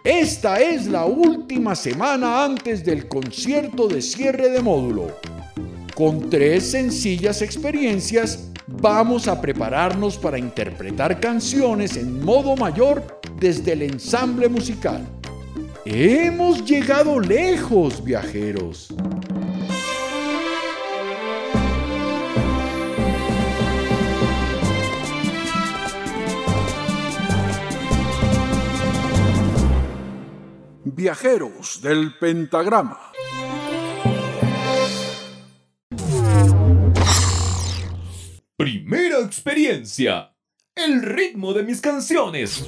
Esta es la última semana antes del concierto de cierre de módulo. Con 3 sencillas experiencias vamos a prepararnos para interpretar canciones en modo mayor desde el ensamble musical. Hemos llegado lejos, viajeros. Viajeros del pentagrama. Primera experiencia. El ritmo de mis canciones.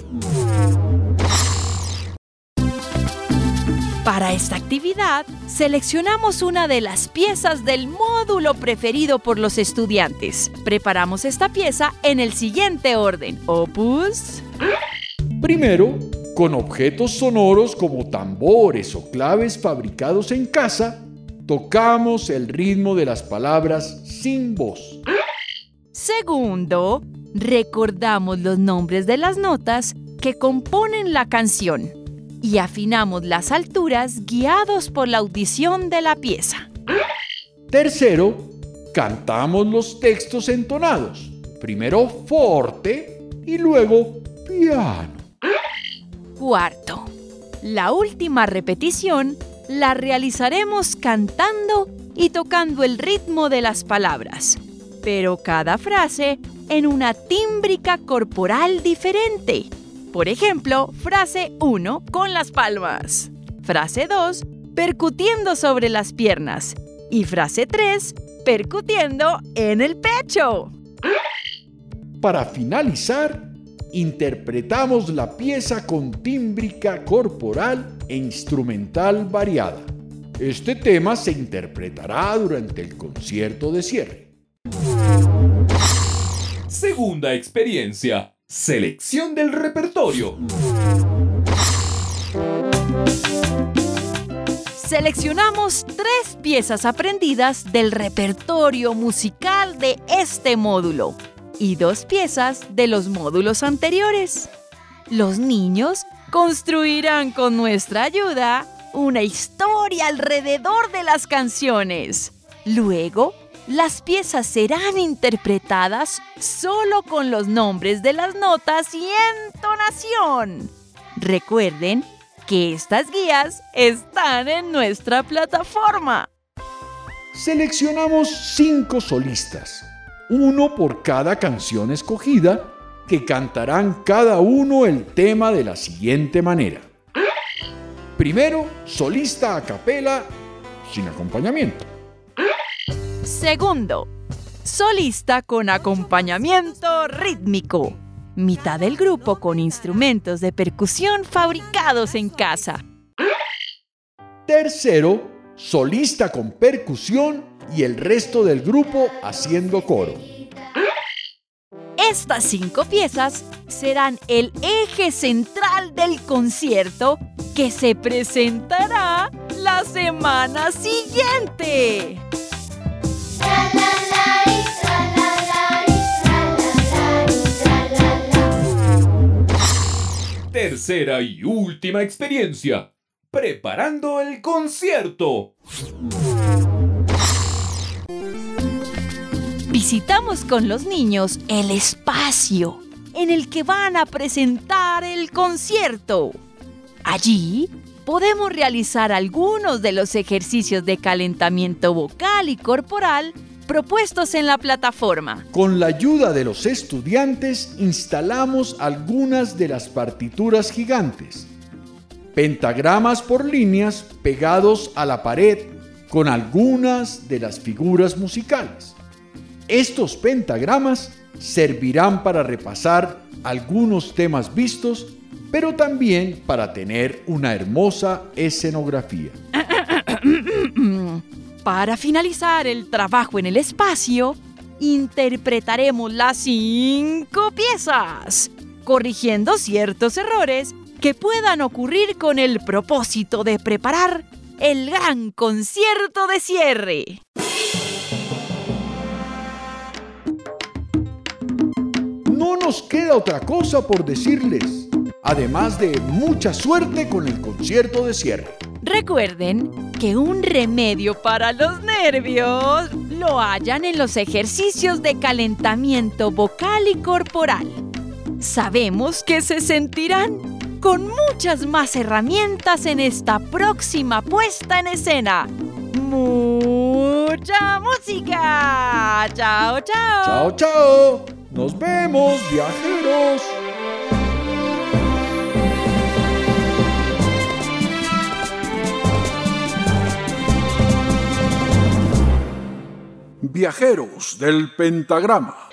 Para esta actividad, seleccionamos una de las piezas del módulo preferido por los estudiantes. Preparamos esta pieza en el siguiente orden. Opus. Primero, con objetos sonoros como tambores o claves fabricados en casa, tocamos el ritmo de las palabras sin voz. Segundo, recordamos los nombres de las notas que componen la canción y afinamos las alturas guiados por la audición de la pieza. Tercero, cantamos los textos entonados, primero forte y luego piano. Cuarto, la última repetición la realizaremos cantando y tocando el ritmo de las palabras, pero cada frase en una tímbrica corporal diferente. Por ejemplo, frase 1 con las palmas, frase 2 percutiendo sobre las piernas y frase 3 percutiendo en el pecho. Para finalizar, interpretamos la pieza con tímbrica corporal e instrumental variada. Este tema se interpretará durante el concierto de cierre. Segunda experiencia. Selección del repertorio. Seleccionamos 3 piezas aprendidas del repertorio musical de este módulo y 2 piezas de los módulos anteriores. Los niños construirán con nuestra ayuda una historia alrededor de las canciones. Luego, las piezas serán interpretadas solo con los nombres de las notas y entonación. Recuerden que estas guías están en nuestra plataforma. Seleccionamos 5 solistas, uno por cada canción escogida, que cantarán cada uno el tema de la siguiente manera. Primero, solista a capela sin acompañamiento. Segundo, solista con acompañamiento rítmico. Mitad del grupo con instrumentos de percusión fabricados en casa. Tercero, solista con percusión y el resto del grupo haciendo coro. Estas 5 piezas serán el eje central del concierto que se presentará la semana siguiente. Tercera y última experiencia. Preparando el concierto. Visitamos con los niños el espacio en el que van a presentar el concierto. Allí podemos realizar algunos de los ejercicios de calentamiento vocal y corporal propuestos en la plataforma. Con la ayuda de los estudiantes instalamos algunas de las partituras gigantes, pentagramas por líneas pegados a la pared con algunas de las figuras musicales. Estos pentagramas servirán para repasar algunos temas vistos, pero también para tener una hermosa escenografía. Para finalizar el trabajo en el espacio, interpretaremos las 5 piezas, corrigiendo ciertos errores que puedan ocurrir con el propósito de preparar el gran concierto de cierre. No nos queda otra cosa por decirles. además de mucha suerte con el concierto de cierre. Recuerden que un remedio para los nervios lo hallan en los ejercicios de calentamiento vocal y corporal. Sabemos que se sentirán con muchas más herramientas en esta próxima puesta en escena. ¡Mucha música! ¡Chao, chao! ¡Chao, chao! ¡Nos vemos, viajeros! Viajeros del pentagrama.